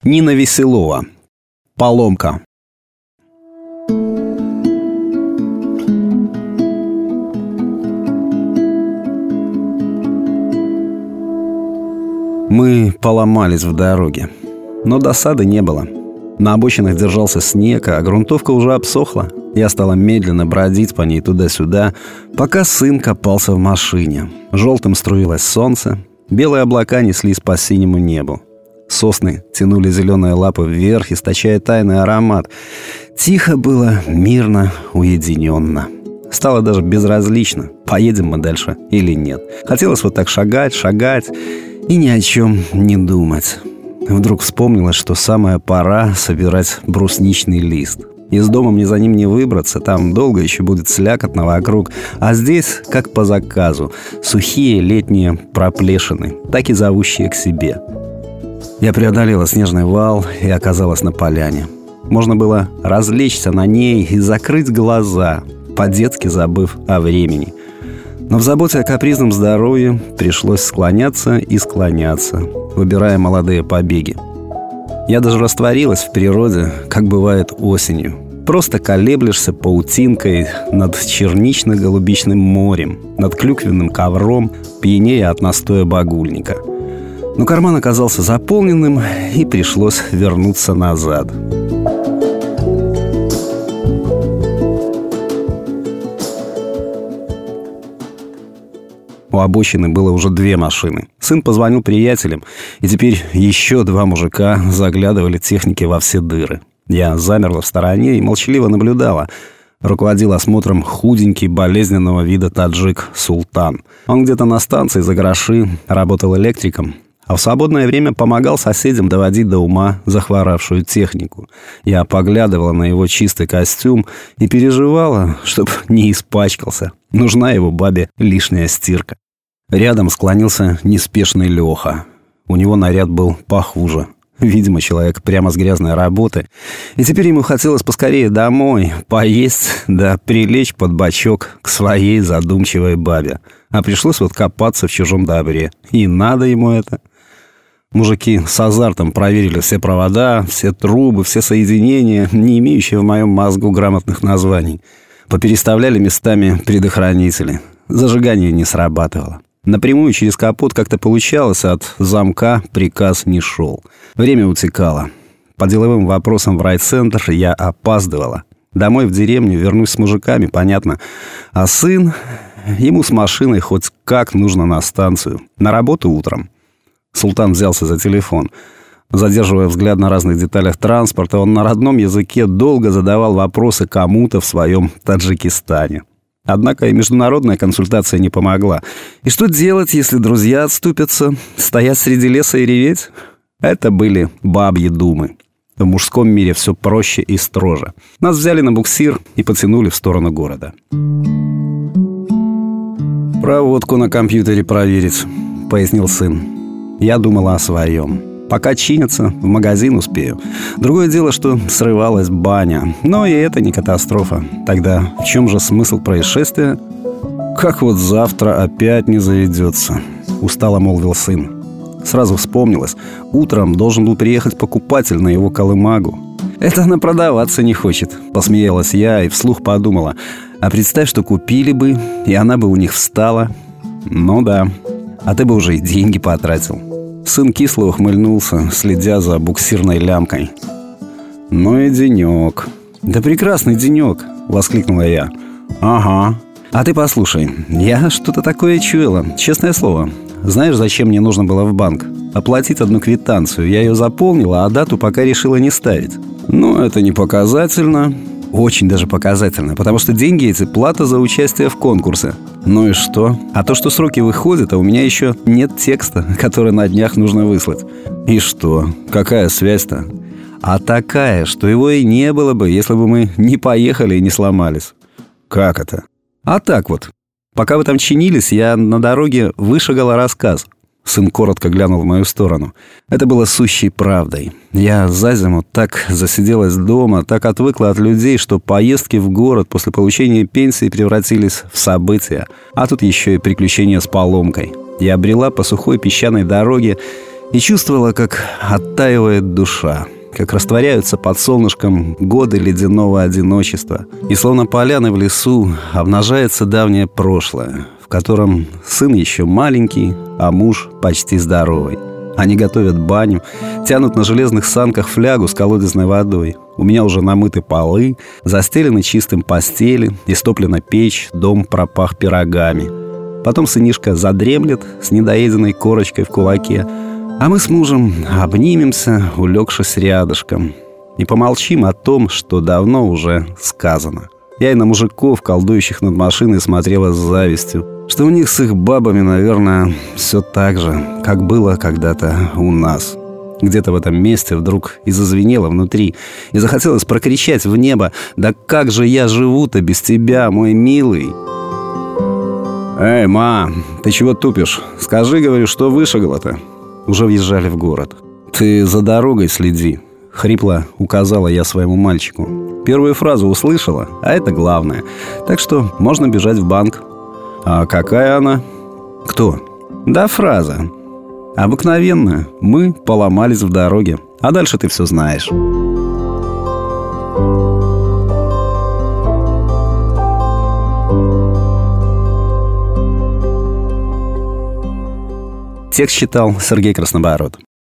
Нина Веселова. Поломка. Мы поломались в дороге, но досады не было. На обочинах держался снег, а грунтовка уже обсохла. Я стала медленно бродить по ней туда-сюда, пока сын копался в машине. Желтым струилось солнце, белые облака неслись по синему небу. Сосны тянули зеленые лапы вверх, источая тайный аромат. Тихо было, мирно, уединенно. Стало даже безразлично, поедем мы дальше или нет. Хотелось вот так шагать и ни о чем не думать. Вдруг вспомнилось, что самая пора собирать брусничный лист. Из дома мне за ним не выбраться, там долго еще будет слякотно вокруг. А здесь, как по заказу, сухие летние проплешины, так и зовущие к себе. Я преодолела снежный вал и оказалась на поляне. Можно было развлечься на ней и закрыть глаза, по-детски забыв о времени. Но в заботе о капризном здоровье пришлось склоняться и склоняться, выбирая молодые побеги. Я даже растворилась в природе, как бывает осенью. Просто колеблешься паутинкой над чернично-голубичным морем, над клюквенным ковром, пьянея от настоя багульника. Но карман оказался заполненным, и пришлось вернуться назад. У обочины было уже 2 машины. Сын позвонил приятелям, и теперь еще 2 мужика заглядывали технике во все дыры. Я замерла в стороне и молчаливо наблюдала. Руководил осмотром худенький, болезненного вида таджик Султан. Он где-то на станции за гроши работал электриком, а в свободное время помогал соседям доводить до ума захворавшую технику. Я поглядывала на его чистый костюм и переживала, чтоб не испачкался. Нужна его бабе лишняя стирка. Рядом склонился неспешный Леха. У него наряд был похуже. Видимо, человек прямо с грязной работы. И теперь ему хотелось поскорее домой, поесть, да прилечь под бочок к своей задумчивой бабе. А пришлось вот копаться в чужом добре. И надо ему это. Мужики с азартом проверили все провода, все трубы, все соединения, не имеющие в моем мозгу грамотных названий. Попереставляли местами предохранители. Зажигание не срабатывало. Напрямую через капот как-то получалось, от замка приказ не шел. Время утекало. По деловым вопросам в райцентр я опаздывала. Домой в деревню вернусь с мужиками, понятно. А сын, ему с машиной хоть как нужно на станцию. На работу утром. Султан взялся за телефон. Задерживая взгляд на разных деталях транспорта, он на родном языке долго задавал вопросы кому-то в своем Таджикистане. Однако и международная консультация не помогла. И что делать, если друзья отступятся? Стоять среди леса и реветь? Это были бабьи думы. В мужском мире все проще и строже. Нас взяли на буксир и потянули в сторону города. «Проводку на компьютере проверить», — пояснил сын. Я думала о своем. Пока чинятся, в магазин успею. Другое дело, что срывалась баня. Но и это не катастрофа. Тогда в чем же смысл происшествия? «Как вот завтра опять не заведется», — устало молвил сын. Сразу вспомнилось. Утром должен был приехать покупатель на его колымагу. «Это она продаваться не хочет», — посмеялась я и вслух подумала. «А представь, что купили бы, и она бы у них встала». «Ну да, а ты бы уже и деньги потратил». Сын кисло ухмыльнулся, следя за буксирной лямкой. «Ну и денек». «Да прекрасный денек», — воскликнула я. «Ага. А ты послушай, я что-то такое чуяла, честное слово. Знаешь, зачем мне нужно было в банк? Оплатить одну квитанцию. Я ее заполнила, а дату пока решила не ставить». «Ну, это не показательно». «Очень даже показательно, потому что деньги эти — плата за участие в конкурсе». «Ну и что? А то, что сроки выходят, а у меня еще нет текста, который на днях нужно выслать». «И что? Какая связь-то?» «А такая, что его и не было бы, если бы мы не поехали и не сломались». «Как это?» «А так вот. Пока вы там чинились, я на дороге вышагала рассказ». Сын коротко глянул в мою сторону. Это было сущей правдой. Я за зиму так засиделась дома, так отвыкла от людей, что поездки в город после получения пенсии превратились в события. А тут еще и приключения с поломкой. Я брела по сухой песчаной дороге И чувствовала, как оттаивает душа, как растворяются под солнышком годы ледяного одиночества. И словно поляны в лесу обнажается давнее прошлое, в котором сын еще маленький, а муж почти здоровый. Они готовят баню, тянут на железных санках флягу с колодезной водой. У меня уже намыты полы, застелены чистым постели, истоплена печь, дом пропах пирогами. Потом сынишка задремлет с недоеденной корочкой в кулаке, а мы с мужем обнимемся, улегшись рядышком, и помолчим о том, что давно уже сказано. Я и на мужиков, колдующих над машиной, смотрела с завистью, что у них с их бабами, наверное, все так же, как было когда-то у нас. Где-то в этом месте вдруг и зазвенело внутри, и захотелось прокричать в небо: «Да как же я живу-то без тебя, мой милый?» «Эй, ма, ты чего тупишь? Скажи, говорю, что вышагала-то?» Уже въезжали в город. «Ты за дорогой следи», — хрипло указала я своему мальчику. Первую фразу услышала, а это главное. Так что можно бежать в банк. А какая она? Кто? Да, фраза. Обыкновенная. Мы поломались в дороге. А дальше ты все знаешь. Текст читал Сергей Краснобород.